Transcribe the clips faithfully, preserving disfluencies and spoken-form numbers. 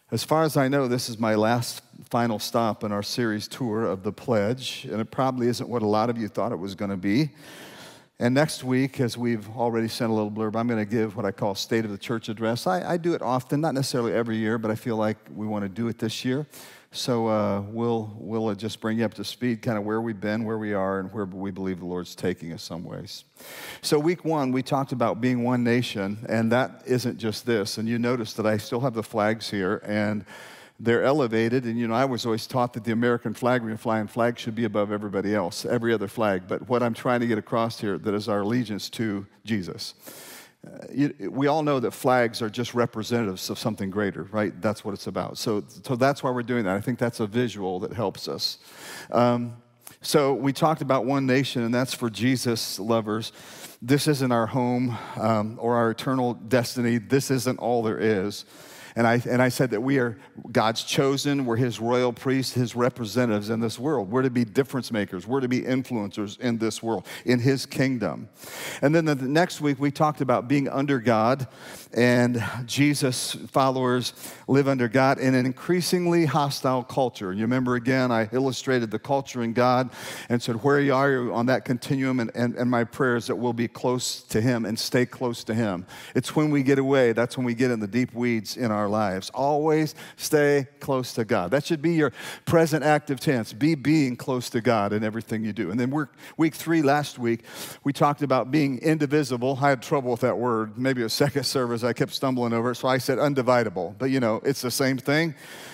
As far as I know, this is my last final stop in our series tour of the Pledge, and it probably isn't what a lot of you thought it was going to be. And next week, as we've already sent a little blurb, I'm going to give what I call State of the Church Address. I, I do it often, not necessarily every year, but I feel like we want to do it this year. So uh, we'll we'll just bring you up to speed, kind of where we've been, where we are, and where we believe the Lord's taking us some ways. So week one, we talked about being one nation, and that isn't just this. And you notice that I still have the flags here, and they're elevated. And, you know, I was always taught that the American flag, when you're flying flag, should be above everybody else, every other flag. But what I'm trying to get across here, that is our allegiance to Jesus. Uh, you, we all know that flags are just representatives of something greater, right? That's what it's about. So, so that's why we're doing that. I think that's a visual that helps us. Um, so we talked about one nation, and that's for Jesus lovers. This isn't our home um, or our eternal destiny. This isn't all there is. And I and I said that we are God's chosen. We're His royal priests, His representatives in this world. We're to be difference makers. We're to be influencers in this world, in His kingdom. And then the next week, we talked about being under God. And Jesus followers live under God in an increasingly hostile culture. You remember, again, I illustrated the culture in God and said, where you are on that continuum, and, and, and my prayer is that we'll be close to Him and stay close to Him. It's when we get away, that's when we get in the deep weeds in our lives. Always stay close to God. That should be your present active tense. Be being close to God in everything you do. And then we're, week three, last week, we talked about being indivisible. I had trouble with that word. Maybe a second service, I kept stumbling over it, so I said undividable. But you know, it's the same thing.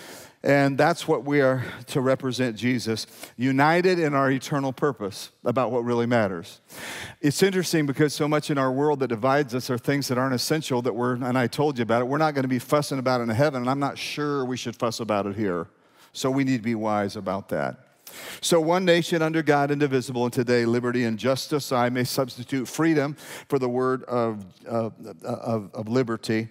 And that's what we are to represent Jesus, united in our eternal purpose about what really matters. It's interesting because so much in our world that divides us are things that aren't essential that we're, and I told you about it, we're not going to be fussing about it in heaven, and I'm not sure we should fuss about it here. So we need to be wise about that. So one nation under God, indivisible, and today liberty and justice. I may substitute freedom for the word of, of, of, of liberty.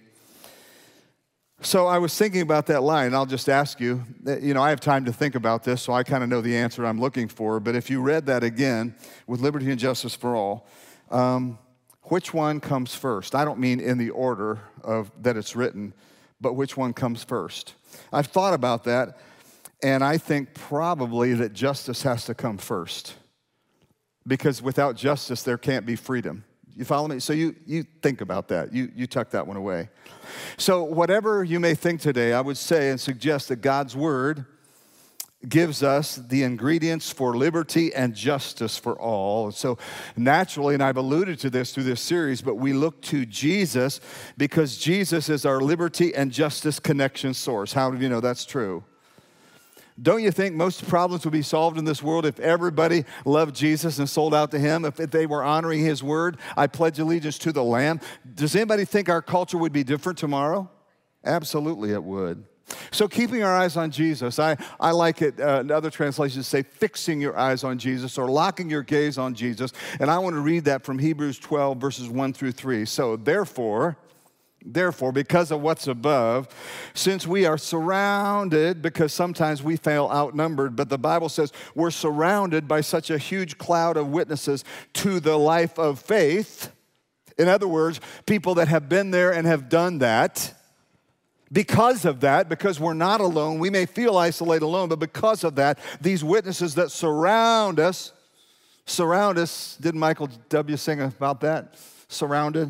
So I was thinking about that line, and I'll just ask you, you know, I have time to think about this, so I kind of know the answer I'm looking for, but if you read that again, with liberty and justice for all, um, which one comes first? I don't mean in the order of that it's written, but which one comes first? I've thought about that, and I think probably that justice has to come first, because without justice, there can't be freedom. You follow me? So you, you think about that. You, you tuck that one away. So whatever you may think today, I would say and suggest that God's word gives us the ingredients for liberty and justice for all. So naturally, and I've alluded to this through this series, but we look to Jesus because Jesus is our liberty and justice connection source. How do you know that's true? Don't you think most problems would be solved in this world if everybody loved Jesus and sold out to Him? If they were honoring His word, I pledge allegiance to the Lamb. Does anybody think our culture would be different tomorrow? Absolutely it would. So keeping our eyes on Jesus, I, I like it, uh, other translations say fixing your eyes on Jesus or locking your gaze on Jesus. And I want to read that from Hebrews twelve, verses one through three. So therefore... Therefore, because of what's above, since we are surrounded, because sometimes we feel outnumbered, but the Bible says we're surrounded by such a huge cloud of witnesses to the life of faith. In other words, people that have been there and have done that. Because of that, because we're not alone, we may feel isolated alone, but because of that, these witnesses that surround us, surround us, didn't Michael W. sing about that? Surrounded.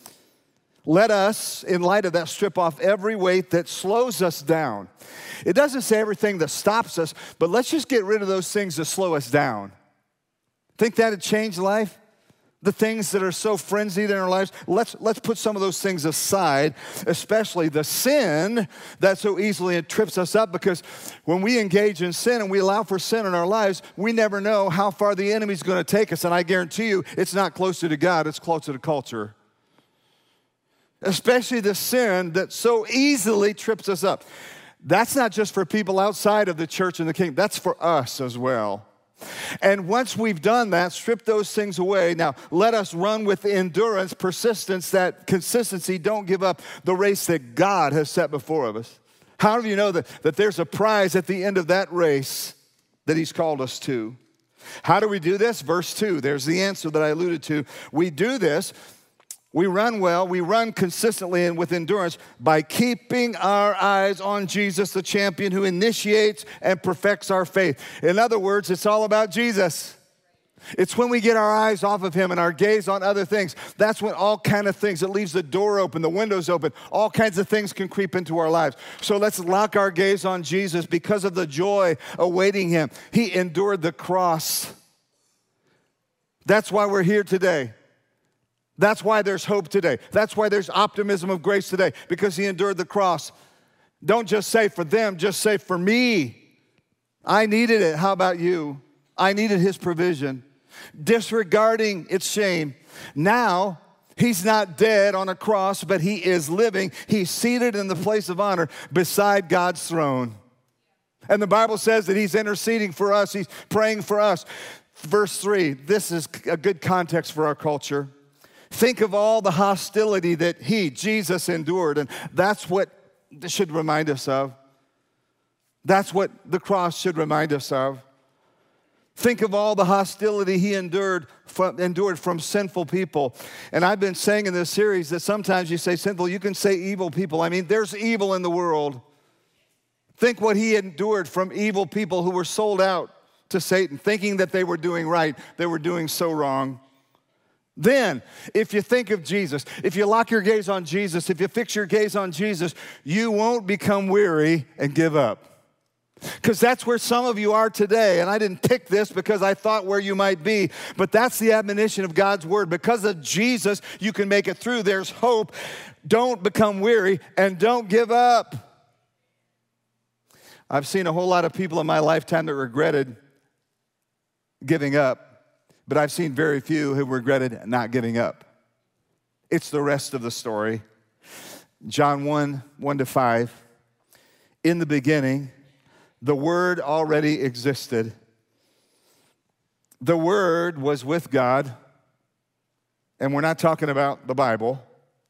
Let us, in light of that, strip off every weight that slows us down. It doesn't say everything that stops us, but let's just get rid of those things that slow us down. Think that'd change life? The things that are so frenzied in our lives, let's, let's put some of those things aside, especially the sin that so easily trips us up, because when we engage in sin and we allow for sin in our lives, we never know how far the enemy's going to take us, and I guarantee you it's not closer to God, it's closer to culture. Especially the sin that so easily trips us up. That's not just for people outside of the church and the kingdom. That's for us as well. And once we've done that, strip those things away. Now, let us run with endurance, persistence, that consistency. Don't give up the race that God has set before of us. How do you know that, that there's a prize at the end of that race that He's called us to? How do we do this? Verse two, there's the answer that I alluded to. We do this We run well, we run consistently and with endurance by keeping our eyes on Jesus, the champion who initiates and perfects our faith. In other words, it's all about Jesus. It's when we get our eyes off of him and our gaze on other things. That's when all kind of things, it leaves the door open, the windows open. All kinds of things can creep into our lives. So let's lock our gaze on Jesus because of the joy awaiting him. He endured the cross. That's why we're here today. That's why there's hope today. That's why there's optimism of grace today, because he endured the cross. Don't just say for them, just say for me. I needed it. How about you? I needed his provision. Disregarding its shame. Now, he's not dead on a cross, but he is living. He's seated in the place of honor beside God's throne. And the Bible says that he's interceding for us. He's praying for us. Verse three, this is a good context for our culture. Think of all the hostility that he, Jesus, endured, and that's what this should remind us of. That's what the cross should remind us of. Think of all the hostility he endured from, endured from sinful people. And I've been saying in this series that sometimes you say sinful, you can say evil people. I mean, there's evil in the world. Think what he endured from evil people who were sold out to Satan, thinking that they were doing right. They were doing so wrong. Then, if you think of Jesus, if you lock your gaze on Jesus, if you fix your gaze on Jesus, you won't become weary and give up. Because that's where some of you are today. And I didn't pick this because I thought where you might be. But that's the admonition of God's word. Because of Jesus, you can make it through. There's hope. Don't become weary and don't give up. I've seen a whole lot of people in my lifetime that regretted giving up. But I've seen very few who regretted not giving up. It's the rest of the story. John one, one to five. In the beginning, the Word already existed. The Word was with God. And we're not talking about the Bible.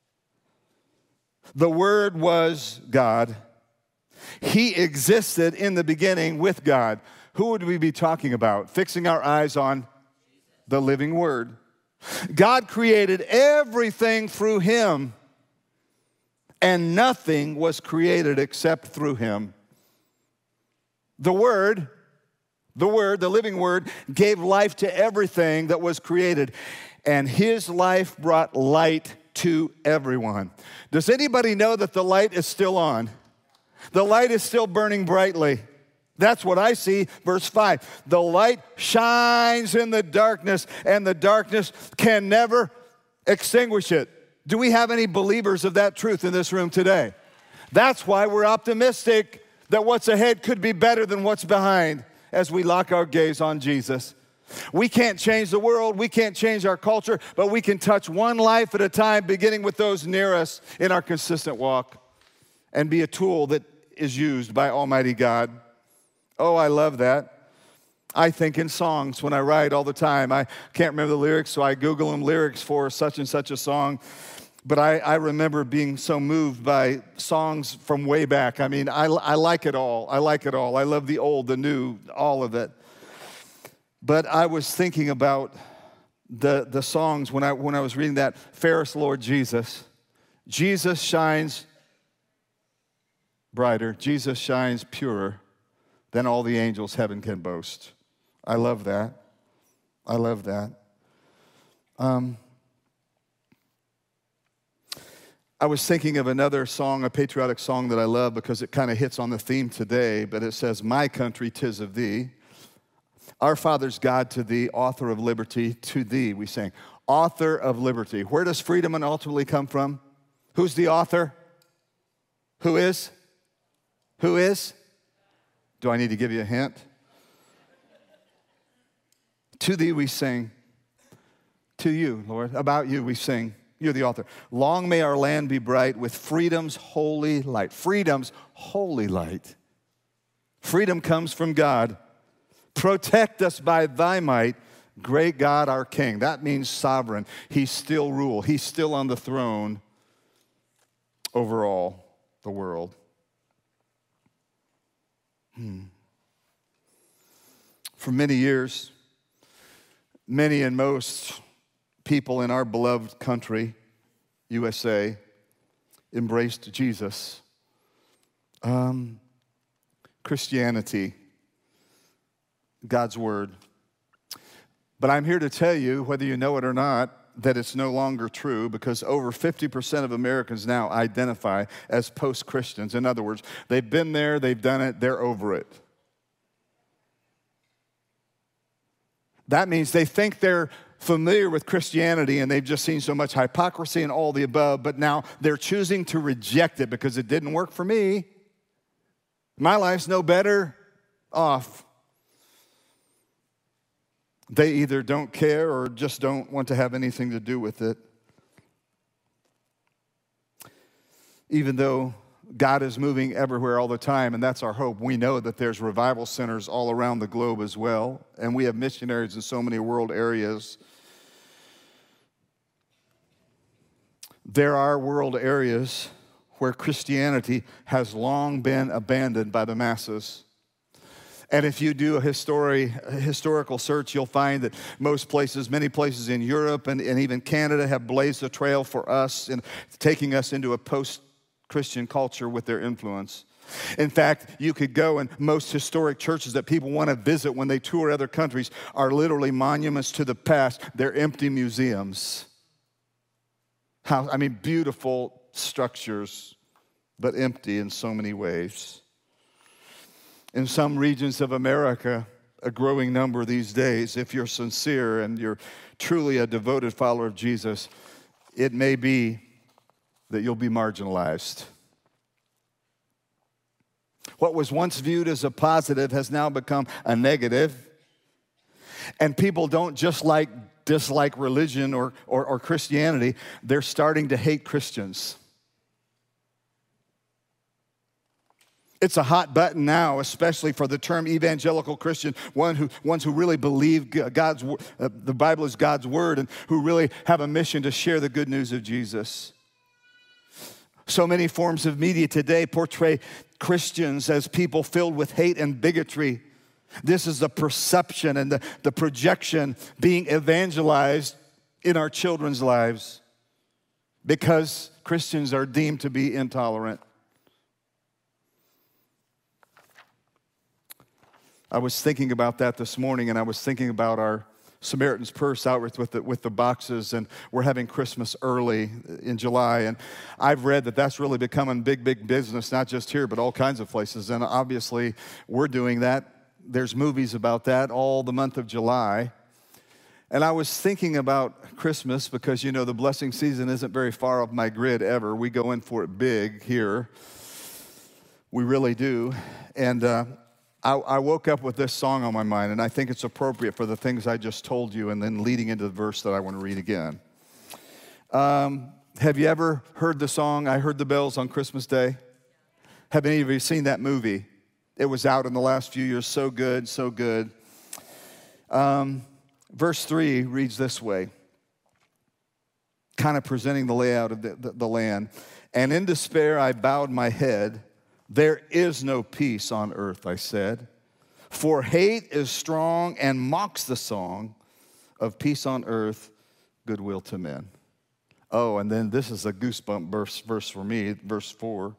The Word was God. He existed in the beginning with God. Who would we be talking about? Fixing our eyes on the living Word. God created everything through him, and nothing was created except through him. The Word, the Word, the living Word, gave life to everything that was created, and his life brought light to everyone. Does anybody know that the light is still on? The light is still burning brightly. That's what I see. Verse five, the light shines in the darkness, and the darkness can never extinguish it. Do we have any believers of that truth in this room today? That's why we're optimistic that what's ahead could be better than what's behind as we lock our gaze on Jesus. We can't change the world, we can't change our culture, but we can touch one life at a time, beginning with those near us in our consistent walk, and be a tool that is used by Almighty God. Oh, I love that. I think in songs when I write all the time. I can't remember the lyrics, so I Google them, lyrics for such and such a song. But I, I remember being so moved by songs from way back. I mean, I, I like it all. I like it all. I love the old, the new, all of it. But I was thinking about the, the songs when I, when I was reading that. Fairest Lord Jesus. Jesus shines brighter. Jesus shines purer than all the angels heaven can boast. I love that. I love that. Um, I was thinking of another song, a patriotic song that I love because it kind of hits on the theme today, but it says, my country, 'tis of thee. Our Father's God to thee, author of liberty, to thee, we sing. Author of liberty. Where does freedom and ultimately come from? Who's the author? Who is? Who is? Do I need to give you a hint? To thee we sing. To you, Lord. About you we sing. You're the author. Long may our land be bright with freedom's holy light. Freedom's holy light. Freedom comes from God. Protect us by thy might, great God our King. That means sovereign. He still rules. He's still on the throne over all the world. Hmm. For many years, many and most people in our beloved country U S A embraced Jesus. Um, Christianity, God's Word. But I'm here to tell you, whether you know it or not, that it's no longer true, because over fifty percent of Americans now identify as post-Christians. In other words, they've been there, they've done it, they're over it. That means they think they're familiar with Christianity and they've just seen so much hypocrisy and all the above, but now they're choosing to reject it because it didn't work for me. My life's no better off. They either don't care or just don't want to have anything to do with it. Even though God is moving everywhere all the time, and that's our hope. We know that there's revival centers all around the globe as well, and we have missionaries in so many world areas. There are world areas where Christianity has long been abandoned by the masses. And if you do a, history, a historical search, you'll find that most places, many places in Europe and, and even Canada have blazed a trail for us in taking us into a post-Christian culture with their influence. In fact, you could go, and most historic churches that people want to visit when they tour other countries are literally monuments to the past. They're empty museums. How, I mean, beautiful structures, but empty in so many ways. In some regions of America, a growing number these days, if you're sincere and you're truly a devoted follower of Jesus, it may be that you'll be marginalized. What was once viewed as a positive has now become a negative. And people don't just like dislike religion or, or, or Christianity, they're starting to hate Christians. It's a hot button now, especially for the term evangelical Christian, one who, ones who really believe God's, uh, the Bible is God's word and who really have a mission to share the good news of Jesus. So many forms of media today portray Christians as people filled with hate and bigotry. This is the perception and the, the projection being evangelized in our children's lives because Christians are deemed to be intolerant. I was thinking about that this morning, and I was thinking about our Samaritan's Purse outreach with the, with the boxes, and we're having Christmas early in July, and I've read that that's really becoming big, big business, not just here, but all kinds of places, and obviously we're doing that. There's movies about that all the month of July, and I was thinking about Christmas because, you know, the blessing season isn't very far off my grid ever. We go in for it big here. We really do, and uh, I, I woke up with this song on my mind, and I think it's appropriate for the things I just told you and then leading into the verse that I want to read again. Um, have you ever heard the song, I Heard the Bells on Christmas Day? Have any of you seen that movie? It was out in the last few years. So good, so good. Um, verse three reads this way, kind of presenting the layout of the, the, the land. And in despair I bowed my head. There is no peace on earth, I said, for hate is strong and mocks the song of peace on earth, goodwill to men. Oh, and then this is a goosebump verse, verse for me, verse four.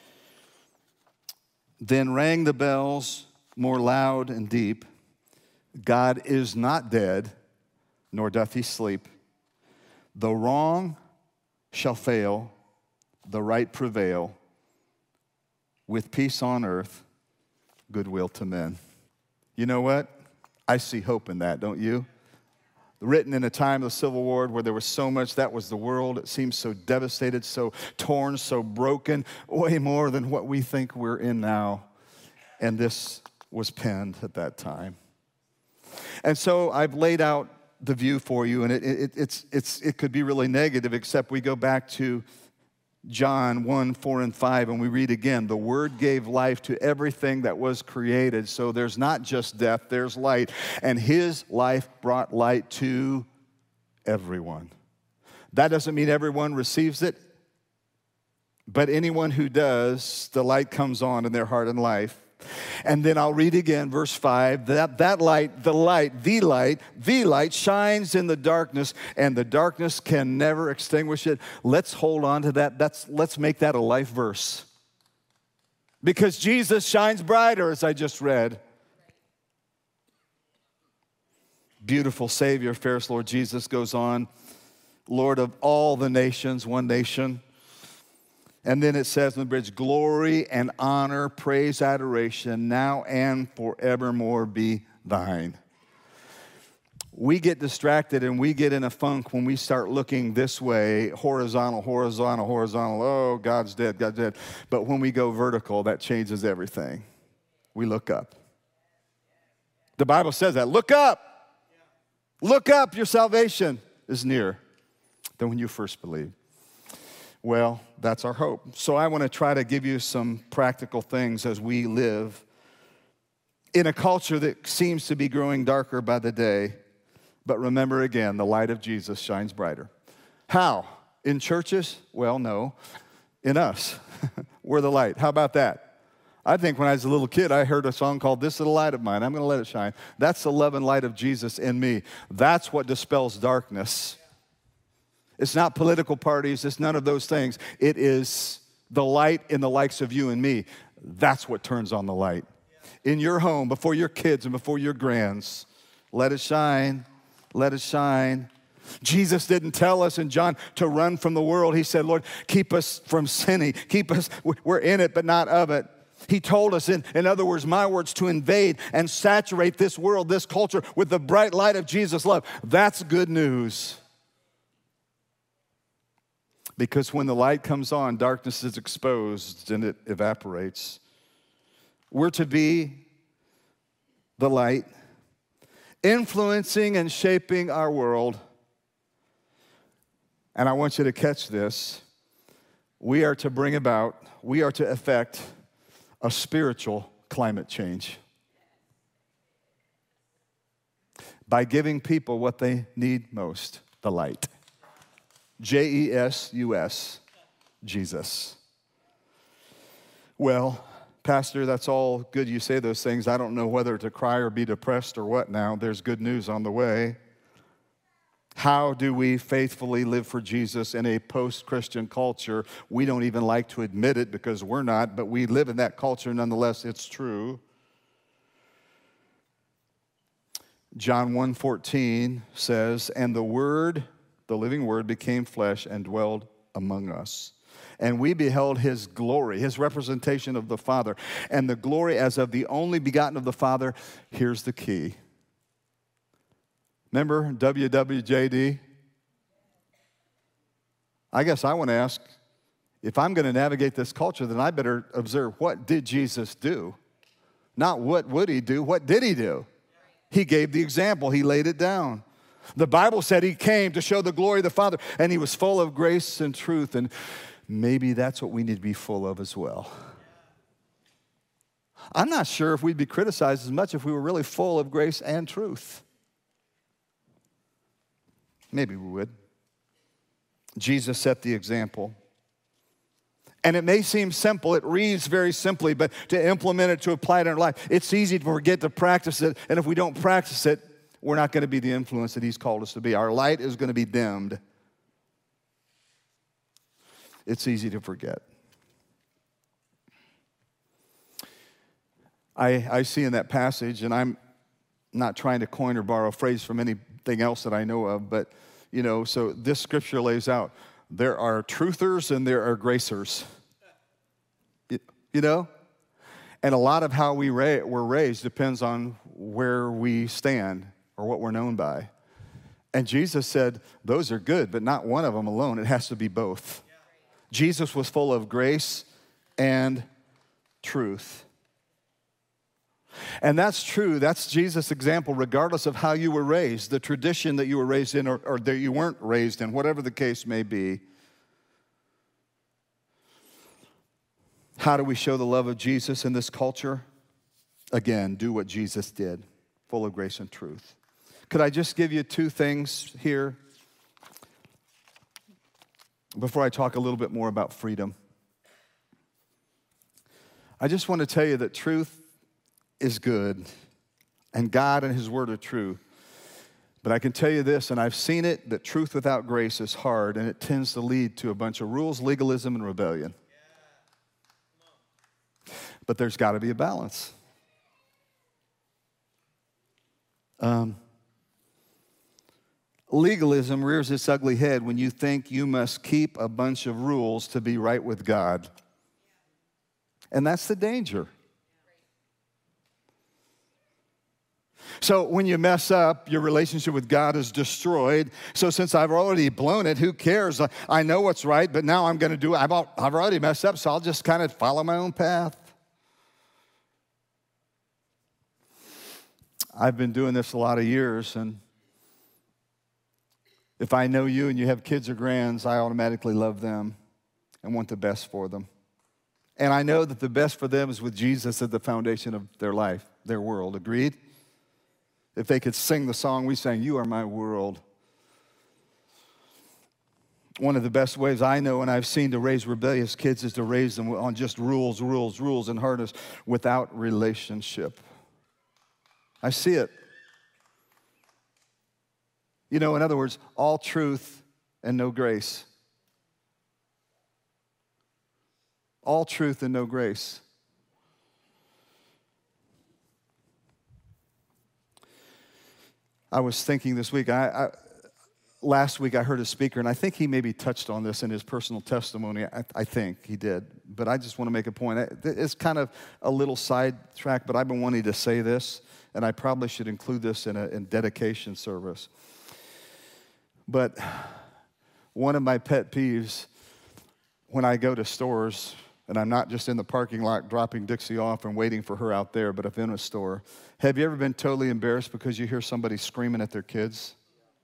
Then rang the bells more loud and deep. God is not dead, nor doth he sleep. The wrong shall fail, the right prevail. With peace on earth, goodwill to men. You know what? I see hope in that, don't you? Written in a time of the Civil War where there was so much, that was the world. It seems so devastated, so torn, so broken, way more than what we think we're in now. And this was penned at that time. And so I've laid out the view for you, and it, it, it's, it's, it could be really negative, except we go back to John one, four, and five, and we read again, the Word gave life to everything that was created. So there's not just death, there's light. And His life brought light to everyone. That doesn't mean everyone receives it, but anyone who does, the light comes on in their heart and life. And then I'll read again, verse five, that, that light, the light, the light, the light shines in the darkness, and the darkness can never extinguish it. Let's hold on to that. That's, let's make that a life verse. Because Jesus shines brighter, as I just read. Beautiful Savior, fairest Lord Jesus goes on, Lord of all the nations, one nation. And then it says in the bridge, glory and honor, praise, adoration, now and forevermore be thine. We get distracted and we get in a funk when we start looking this way, horizontal, horizontal, horizontal. Oh, God's dead, God's dead. But when we go vertical, that changes everything. We look up. The Bible says that. Look up. Look up, your salvation is nearer than when you first believed. Well, that's our hope. So I want to try to give you some practical things as we live in a culture that seems to be growing darker by the day. But remember again, the light of Jesus shines brighter. How? In churches? Well, no. In us. We're the light. How about that? I think when I was a little kid, I heard a song called This Little Light of Mine. I'm going to let it shine. That's the love and light of Jesus in me. That's what dispels darkness. It's not political parties. It's none of those things. It is the light in the likes of you and me. That's what turns on the light. In your home, before your kids and before your grands, let it shine. Let it shine. Jesus didn't tell us in John to run from the world. He said, Lord, keep us from sinning. Keep us, we're in it, but not of it. He told us, in, in other words, my words, to invade and saturate this world, this culture, with the bright light of Jesus' love. That's good news. Because when the light comes on, darkness is exposed and it evaporates. We're to be the light, influencing and shaping our world. And I want you to catch this. We are to bring about, we are to effect a spiritual climate change by giving people what they need most, the light. J E S U S, Jesus. Well, Pastor, that's all good you say those things. I don't know whether to cry or be depressed or what now. There's good news on the way. How do we faithfully live for Jesus in a post-Christian culture? We don't even like to admit it because we're not, but we live in that culture nonetheless. It's true. John one fourteen says, and the Word, the living Word, became flesh and dwelled among us. And we beheld his glory, his representation of the Father, and the glory as of the only begotten of the Father. Here's the key. Remember W W J D? I guess I want to ask, if I'm going to navigate this culture, then I better observe, what did Jesus do? Not what would he do, what did he do? He gave the example, he laid it down. The Bible said he came to show the glory of the Father, and he was full of grace and truth, and maybe that's what we need to be full of as well. I'm not sure if we'd be criticized as much if we were really full of grace and truth. Maybe we would. Jesus set the example. And it may seem simple, it reads very simply, but to implement it, to apply it in our life, it's easy to forget to practice it, and if we don't practice it, we're not going to be the influence that he's called us to be. Our light is going to be dimmed. It's easy to forget. I, I see in that passage, and I'm not trying to coin or borrow a phrase from anything else that I know of, but, you know, so this scripture lays out, there are truthers and there are gracers. You, you know? And a lot of how we ra- we're raised depends on where we stand or what we're known by. And Jesus said, those are good, but not one of them alone. It has to be both. Jesus was full of grace and truth. And that's true. That's Jesus' example, regardless of how you were raised, the tradition that you were raised in or, or that you weren't raised in, whatever the case may be. How do we show the love of Jesus in this culture? Again, do what Jesus did, full of grace and truth. Could I just give you two things here before I talk a little bit more about freedom? I just want to tell you that truth is good, and God and his word are true. But I can tell you this, and I've seen it, that truth without grace is hard, and it tends to lead to a bunch of rules, legalism, and rebellion. But there's got to be a balance. Um, legalism rears its ugly head when you think you must keep a bunch of rules to be right with God. And that's the danger. So when you mess up, your relationship with God is destroyed. So since I've already blown it, who cares? I know what's right, but now I'm going to do it. I've already messed up, so I'll just kind of follow my own path. I've been doing this a lot of years, and if I know you and you have kids or grands, I automatically love them and want the best for them. And I know that the best for them is with Jesus at the foundation of their life, their world. Agreed? If they could sing the song we sang, "You Are My World." One of the best ways I know and I've seen to raise rebellious kids is to raise them on just rules, rules, rules, and hardness without relationship. I see it. You know, in other words, all truth and no grace. All truth and no grace. I was thinking this week, I, I, last week I heard a speaker, and I think he maybe touched on this in his personal testimony. I, I think he did, but I just want to make a point. It's kind of a little sidetrack, but I've been wanting to say this, and I probably should include this in a in dedication service. But one of my pet peeves when I go to stores, and I'm not just in the parking lot dropping Dixie off and waiting for her out there, but if in a store, have you ever been totally embarrassed because you hear somebody screaming at their kids?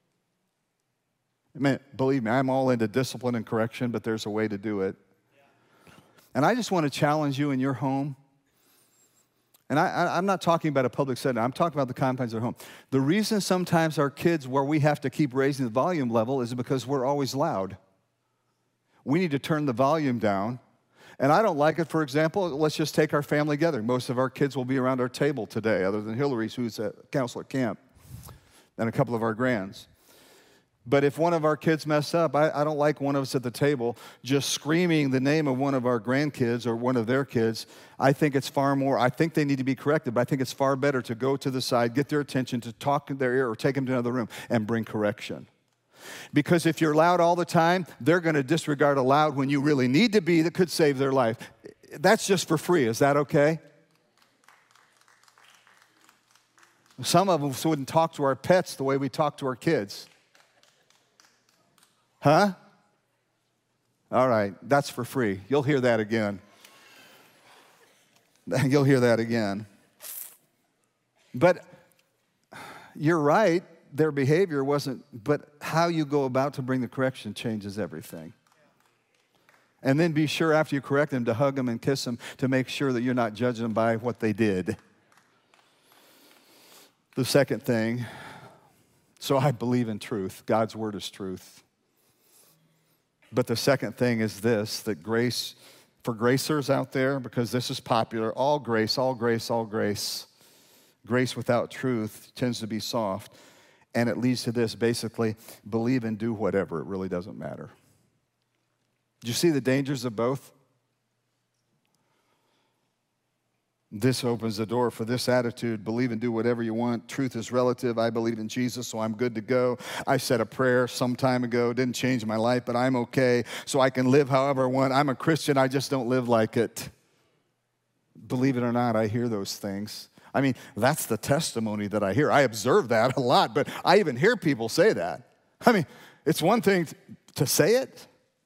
I mean, believe me, I'm all into discipline and correction, but there's a way to do it. And I just want to challenge you in your home. And I, I, I'm not talking about a public setting. I'm talking about the confines of home. The reason sometimes our kids, where we have to keep raising the volume level, is because we're always loud. We need to turn the volume down. And I don't like it, for example, let's just take our family together. Most of our kids will be around our table today, other than Hillary's, who's at counselor camp, and a couple of our grands. But if one of our kids mess up, I, I don't like one of us at the table just screaming the name of one of our grandkids or one of their kids. I think it's far more, I think they need to be corrected, but I think it's far better to go to the side, get their attention, to talk in their ear or take them to another room and bring correction. Because if you're loud all the time, they're going to disregard a loud when you really need to be that could save their life. That's just for free. Is that okay? Some of us wouldn't talk to our pets the way we talk to our kids. Huh? All right, that's for free. You'll hear that again. You'll hear that again. But you're right, their behavior wasn't, but how you go about to bring the correction changes everything. And then be sure after you correct them to hug them and kiss them to make sure that you're not judging them by what they did. The second thing, so I believe in truth. God's word is truth. But the second thing is this, that grace, for gracers out there, because this is popular, all grace, all grace, all grace. Grace without truth tends to be soft. And it leads to this, basically, believe and do whatever. It really doesn't matter. Do you see the dangers of both? This opens the door for this attitude. Believe and do whatever you want. Truth is relative. I believe in Jesus, so I'm good to go. I said a prayer some time ago. Didn't change my life, but I'm okay. So I can live however I want. I'm a Christian. I just don't live like it. Believe it or not, I hear those things. I mean, that's the testimony that I hear. I observe that a lot, but I even hear people say that. I mean, it's one thing to say it.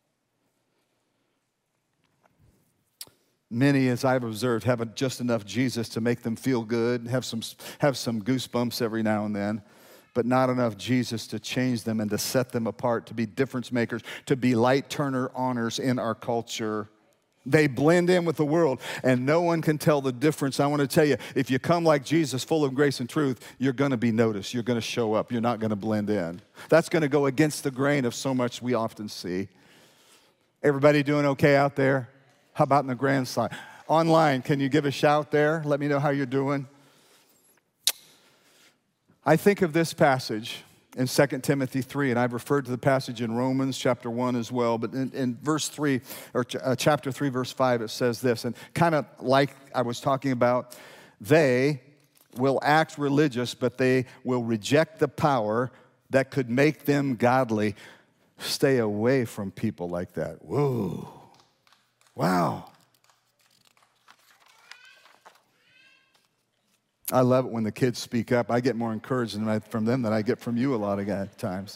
Many, as I've observed, have just enough Jesus to make them feel good, have some, have some goosebumps every now and then, but not enough Jesus to change them and to set them apart, to be difference makers, to be light turner honors in our culture. They blend in with the world, and no one can tell the difference. I want to tell you, if you come like Jesus, full of grace and truth, you're going to be noticed. You're going to show up. You're not going to blend in. That's going to go against the grain of so much we often see. Everybody doing okay out there? How about in the grand side? Online, can you give a shout there? Let me know how you're doing. I think of this passage in Second Timothy three, and I've referred to the passage in Romans chapter one as well, but in, in verse three, or ch- uh, chapter three, verse five, it says this, and kind of like I was talking about, they will act religious, but they will reject the power that could make them godly. Stay away from people like that. Whoa. Wow. I love it when the kids speak up. I get more encouragement from them than I get from you a lot of times.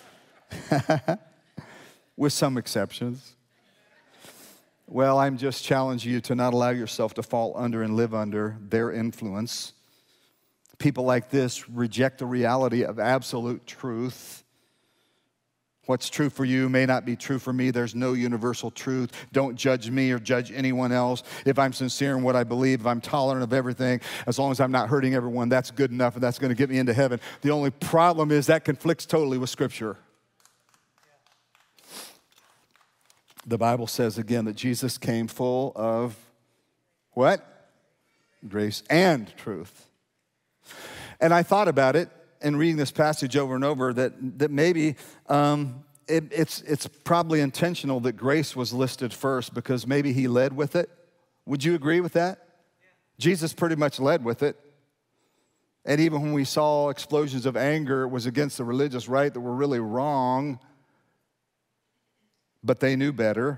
With some exceptions. Well, I'm just challenging you to not allow yourself to fall under and live under their influence. People like this reject the reality of absolute truth. What's true for you may not be true for me. There's no universal truth. Don't judge me or judge anyone else. If I'm sincere in what I believe, if I'm tolerant of everything, as long as I'm not hurting everyone, that's good enough, and that's going to get me into heaven. The only problem is that conflicts totally with Scripture. The Bible says again that Jesus came full of what? Grace and truth. And I thought about it in reading this passage over and over that, that maybe um, it, it's, it's probably intentional that grace was listed first because maybe he led with it. Would you agree with that? Yeah. Jesus pretty much led with it. And even when we saw explosions of anger, it was against the religious right that were really wrong, but they knew better.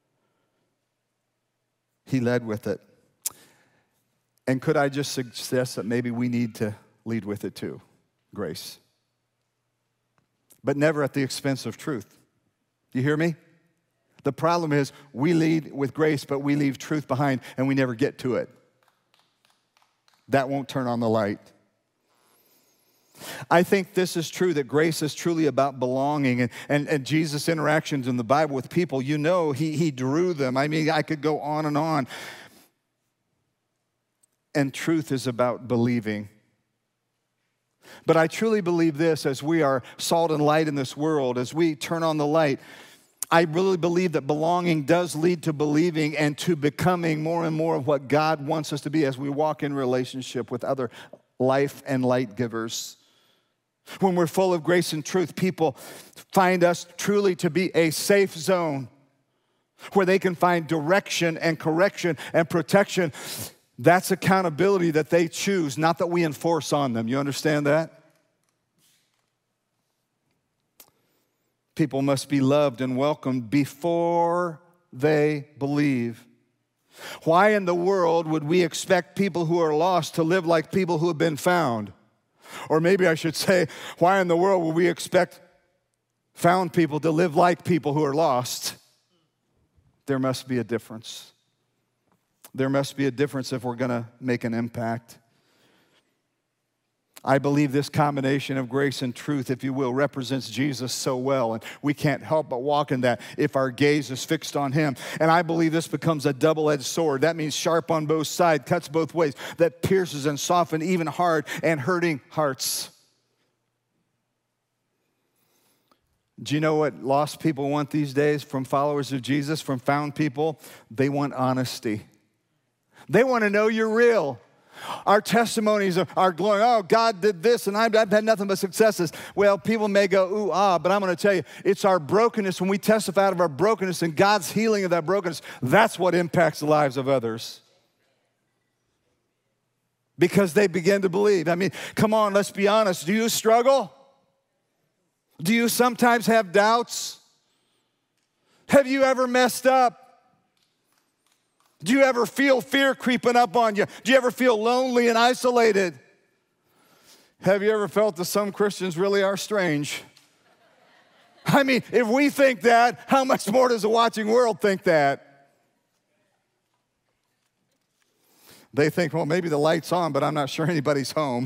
He led with it. And could I just suggest that maybe we need to lead with it too? Grace. But never at the expense of truth. You hear me? The problem is we lead with grace, but we leave truth behind and we never get to it. That won't turn on the light. I think this is true, that grace is truly about belonging. And, and, and Jesus' interactions in the Bible with people, you know, he, he drew them. I mean, I could go on and on. And truth is about believing. But I truly believe this, as we are salt and light in this world, as we turn on the light, I really believe that belonging does lead to believing and to becoming more and more of what God wants us to be as we walk in relationship with other life and light givers. When we're full of grace and truth, people find us truly to be a safe zone where they can find direction and correction and protection. That's accountability that they choose, not that we enforce on them. You understand that? People must be loved and welcomed before they believe. Why in the world would we expect people who are lost to live like people who have been found? Or maybe I should say, why in the world would we expect found people to live like people who are lost? There must be a difference. There must be a difference if we're going to make an impact. I believe this combination of grace and truth, if you will, represents Jesus so well, and we can't help but walk in that if our gaze is fixed on him. And I believe this becomes a double-edged sword. That means sharp on both sides, cuts both ways, that pierces and softens even hard and hurting hearts. Do you know what lost people want these days from followers of Jesus, from found people? They want honesty. They want to know you're real. Our testimonies are, are glowing. Oh, God did this, and I've, I've had nothing but successes. Well, people may go, ooh, ah, but I'm going to tell you, it's our brokenness. When we testify out of our brokenness and God's healing of that brokenness, that's what impacts the lives of others. Because they begin to believe. I mean, come on, let's be honest. Do you struggle? Do you sometimes have doubts? Have you ever messed up? Do you ever feel fear creeping up on you? Do you ever feel lonely and isolated? Have you ever felt that some Christians really are strange? I mean, if we think that, how much more does the watching world think that? They think, well, maybe the light's on, but I'm not sure anybody's home.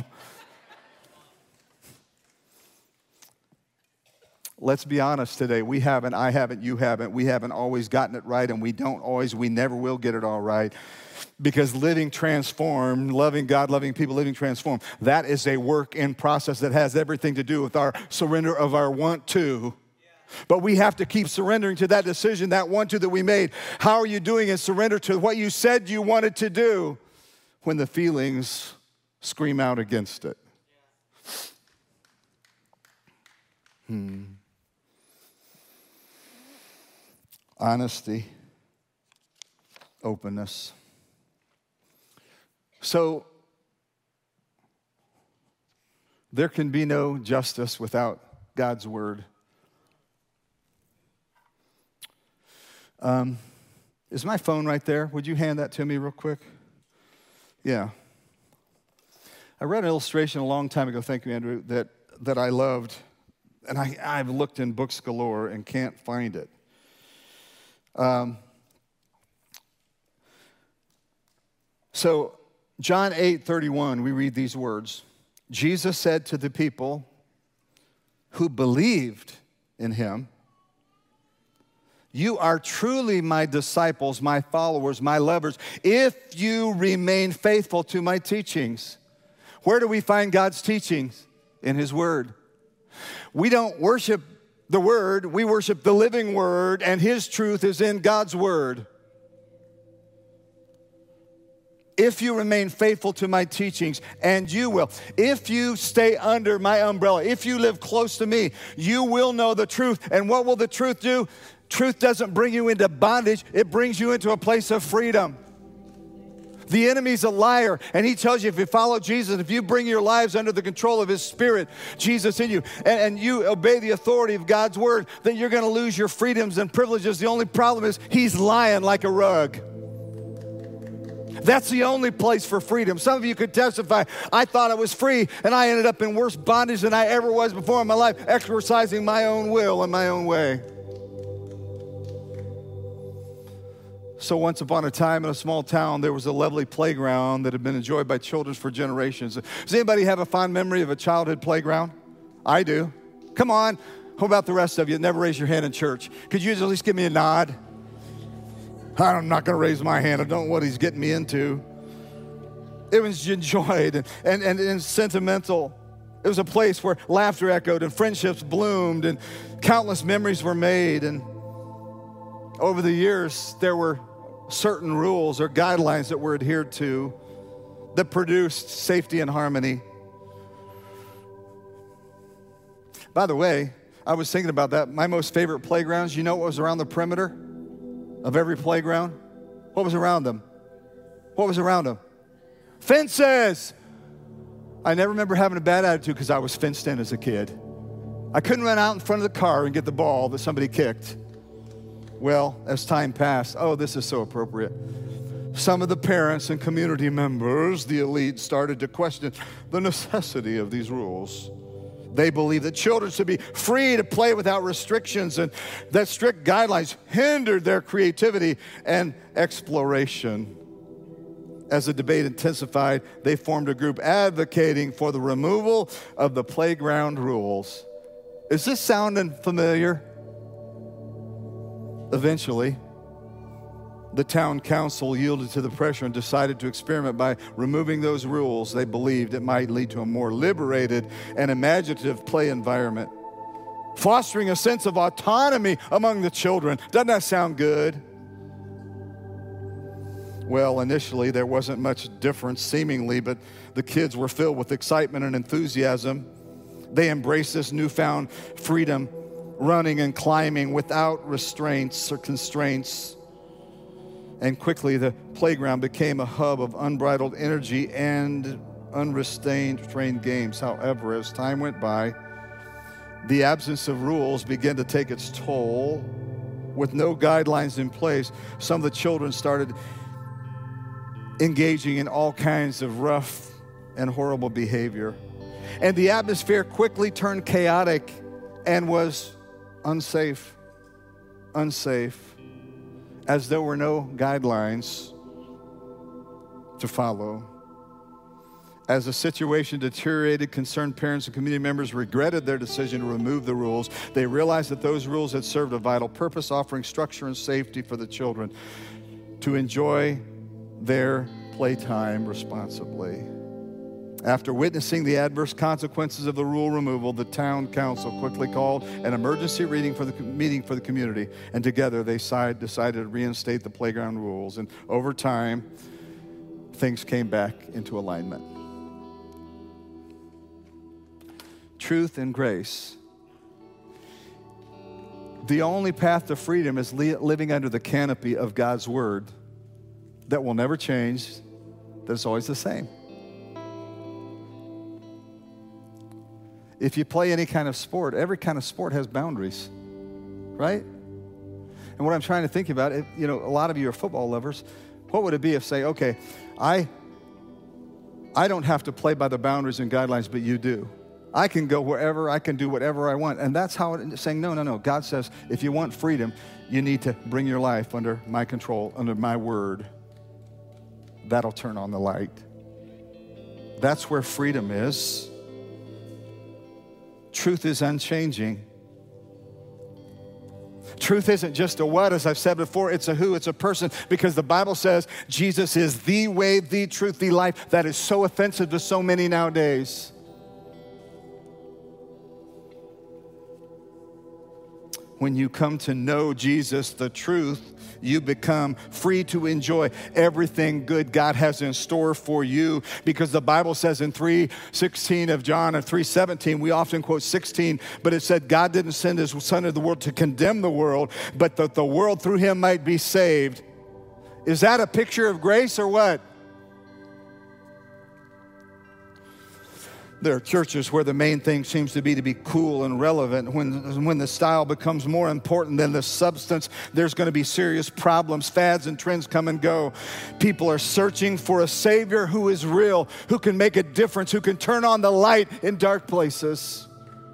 Let's be honest today. We haven't, I haven't, you haven't. We haven't always gotten it right, and we don't always, we never will get it all right. Because living transformed, loving God, loving people, living transformed, that is a work in process that has everything to do with our surrender of our want to. But we have to keep surrendering to that decision, that want to that we made. How are you doing in surrender to what you said you wanted to do when the feelings scream out against it? Hmm. Honesty, openness. So, there can be no justice without God's word. Um, is my phone right there? Would you hand that to me real quick? Yeah. I read an illustration a long time ago, thank you, Andrew, that, that I loved. And I, I've looked in books galore and can't find it. Um, so, John eight thirty-one, we read these words. Jesus said to the people who believed in him, "You are truly my disciples, my followers, my lovers, if you remain faithful to my teachings." Where do we find God's teachings? In his word. We don't worship the word, we worship the living word, and his truth is in God's word. If you remain faithful to my teachings, and you will. If you stay under my umbrella, if you live close to me, you will know the truth. And what will the truth do? Truth doesn't bring you into bondage. It brings you into a place of freedom. The enemy's a liar, and he tells you if you follow Jesus, if you bring your lives under the control of his Spirit, Jesus in you, and, and you obey the authority of God's word, that you're going to lose your freedoms and privileges. The only problem is he's lying like a rug. That's the only place for freedom. Some of you could testify, I thought I was free, and I ended up in worse bondage than I ever was before in my life, exercising my own will in my own way. So once upon a time in a small town, there was a lovely playground that had been enjoyed by children for generations. Does anybody have a fond memory of a childhood playground? I do. Come on. How about the rest of you? Never raise your hand in church. Could you at least give me a nod? I'm not going to raise my hand. I don't know what he's getting me into. It was enjoyed and, and, and, and sentimental. It was a place where laughter echoed and friendships bloomed and countless memories were made. And over the years, there were certain rules or guidelines that were adhered to that produced safety and harmony. By the way, I was thinking about that. My most favorite playgrounds, you know what was around the perimeter of every playground? What was around them? What was around them? Fences! I never remember having a bad attitude because I was fenced in as a kid. I couldn't run out in front of the car and get the ball that somebody kicked. Well, as time passed, oh, this is so appropriate. Some of the parents and community members, the elite, started to question the necessity of these rules. They believed that children should be free to play without restrictions and that strict guidelines hindered their creativity and exploration. As the debate intensified, they formed a group advocating for the removal of the playground rules. Is this sounding familiar? Eventually, the town council yielded to the pressure and decided to experiment by removing those rules. They believed it might lead to a more liberated and imaginative play environment, fostering a sense of autonomy among the children. Doesn't that sound good? Well, initially, there wasn't much difference, seemingly, but the kids were filled with excitement and enthusiasm. They embraced this newfound freedom, running and climbing without restraints or constraints. And quickly, the playground became a hub of unbridled energy and unrestrained trained games. However, as time went by, the absence of rules began to take its toll. With no guidelines in place, some of the children started engaging in all kinds of rough and horrible behavior. And the atmosphere quickly turned chaotic and was unsafe, unsafe, as there were no guidelines to follow. As the situation deteriorated, concerned parents and community members regretted their decision to remove the rules. They realized that those rules had served a vital purpose, offering structure and safety for the children to enjoy their playtime responsibly. After witnessing the adverse consequences of the rule removal, the town council quickly called an emergency meeting for the meeting for the community, and together they decided to reinstate the playground rules. And over time, things came back into alignment. truth, and grace. The only path to freedom is li- living under the canopy of God's word that will never change, that's always the same. If you play any kind of sport, every kind of sport has boundaries, right? And what I'm trying to think about, if, you know, a lot of you are football lovers. What would it be if, say, okay, I, I don't have to play by the boundaries and guidelines, but you do. I can go wherever, I can do whatever I want. And that's how it's saying, no, no, no. God says, if you want freedom, you need to bring your life under my control, under my word. That'll turn on the light. That's where freedom is. Truth is unchanging. Truth isn't just a what, as I've said before, it's a who, it's a person, because the Bible says Jesus is the way, the truth, the life. That is so offensive to so many nowadays. When you come to know Jesus, the truth, you become free to enjoy everything good God has in store for you. Because the Bible says in three sixteen of John, or three seventeen, we often quote sixteen, but it said God didn't send his Son into the world to condemn the world, but that the world through him might be saved. Is that a picture of grace or what? There are churches where the main thing seems to be to be cool and relevant. When, when the style becomes more important than the substance, there's going to be serious problems. Fads and trends come and go. People are searching for a Savior who is real, who can make a difference, who can turn on the light in dark places.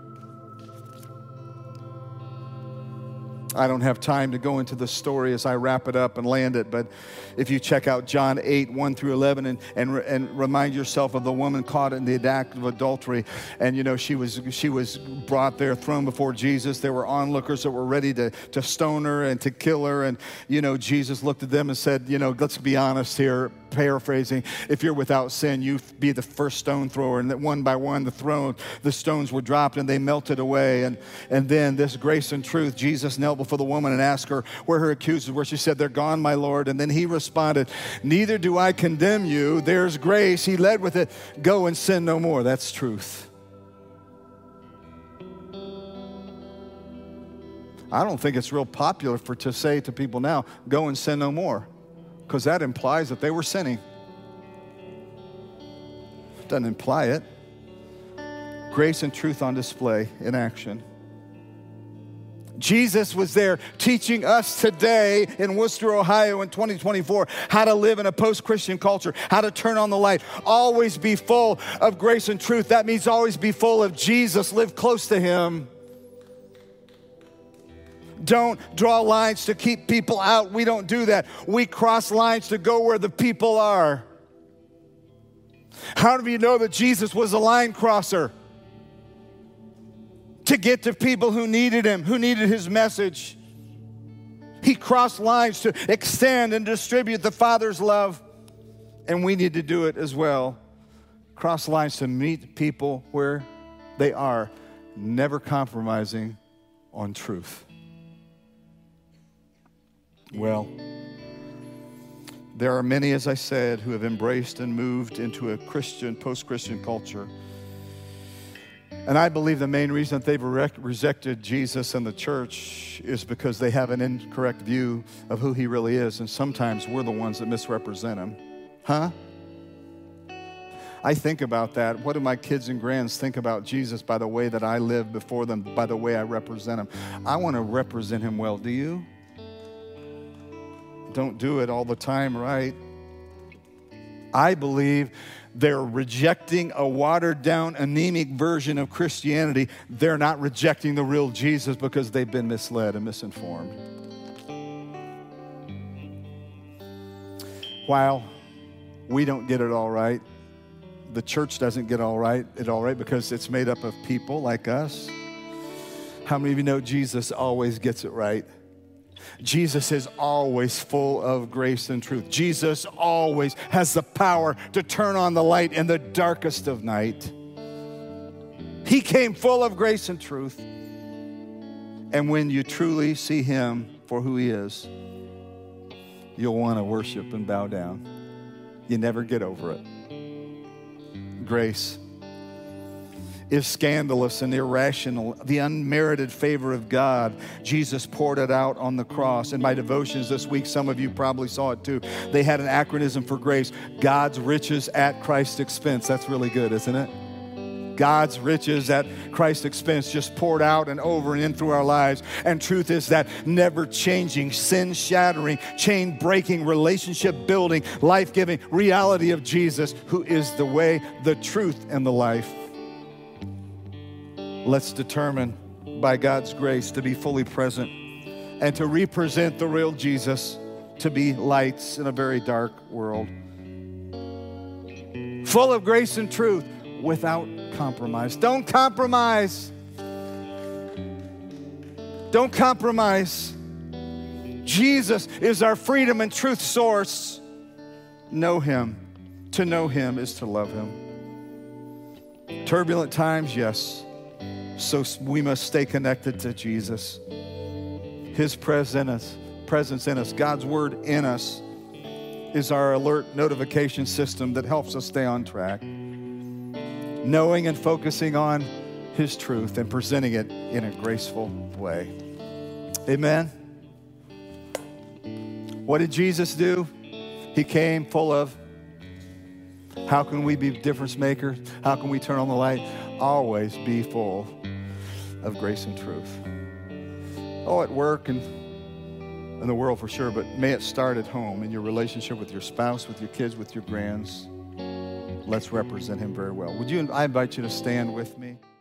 I don't have time to go into the story as I wrap it up and land it, but if you check out John eight, one through eleven, and, and, and remind yourself of the woman caught in the act of adultery, and you know, she was she was brought there, thrown before Jesus. There were onlookers that were ready to, to stone her and to kill her, and you know, Jesus looked at them and said, you know, let's be honest here, paraphrasing, if you're without sin, you be the first stone thrower. And that one by one, the throne, the stones were dropped and they melted away. And, and then this grace and truth, Jesus knelt before the woman and asked her where her accusers were. She said, they're gone, my Lord. And then he responded, neither do I condemn you. There's grace. He led with it. Go and sin no more. That's truth. I don't think it's real popular for to say to people now, go and sin no more, because that implies that they were sinning. Doesn't imply it. Grace and truth on display in action. Jesus was there teaching us today in Worcester, Ohio in twenty twenty-four how to live in a post-Christian culture, how to turn on the light, always be full of grace and truth. That means always be full of Jesus, live close to him. Don't draw lines to keep people out. We don't do that. We cross lines to go where the people are. How do you know that Jesus was a line crosser? To get to people who needed him, who needed his message. He crossed lines to extend and distribute the Father's love. And we need to do it as well. Cross lines to meet people where they are, never compromising on truth. Well, there are many, as I said, who have embraced and moved into a Christian, post-Christian culture. And I believe the main reason that they've re- rejected Jesus and the church is because they have an incorrect view of who he really is. And sometimes we're the ones that misrepresent him. Huh? I think about that. What do my kids and grands think about Jesus by the way that I live before them, by the way I represent him? I want to represent him well. Do you? Don't do it all the time, right? I believe they're rejecting a watered-down, anemic version of Christianity. They're not rejecting the real Jesus because they've been misled and misinformed. While we don't get it all right, the church doesn't get all right, it all right because it's made up of people like us. How many of you know Jesus always gets it right? Jesus is always full of grace and truth. Jesus always has the power to turn on the light in the darkest of night. He came full of grace and truth. And when you truly see him for who he is, you'll want to worship and bow down. You never get over it. Grace. is scandalous and irrational. The unmerited favor of God, Jesus poured it out on the cross. In my devotions this week, some of you probably saw it too. They had an acronym for grace: God's riches at Christ's expense. That's really good, isn't it? God's riches at Christ's expense, just poured out and over and in through our lives. And truth is that never-changing, sin-shattering, chain-breaking, relationship-building, life-giving reality of Jesus, who is the way, the truth, and the life. Let's determine by God's grace to be fully present and to represent the real Jesus, to be lights in a very dark world. Full of grace and truth, without compromise. Don't compromise. Don't compromise. Jesus is our freedom and truth source. Know Him. To know Him is to love Him. Turbulent times, yes. So we must stay connected to Jesus. His presence in us, presence in us, God's word in us is our alert notification system that helps us stay on track. Knowing and focusing on His truth and presenting it in a graceful way. Amen. What did Jesus do? He came full of, how can we be difference makers? How can we turn on the light? Always be full of grace and truth. Oh, at work and in the world for sure, but may it start at home in your relationship with your spouse, with your kids, with your grands. Let's represent Him very well. Would you? I invite you to stand with me.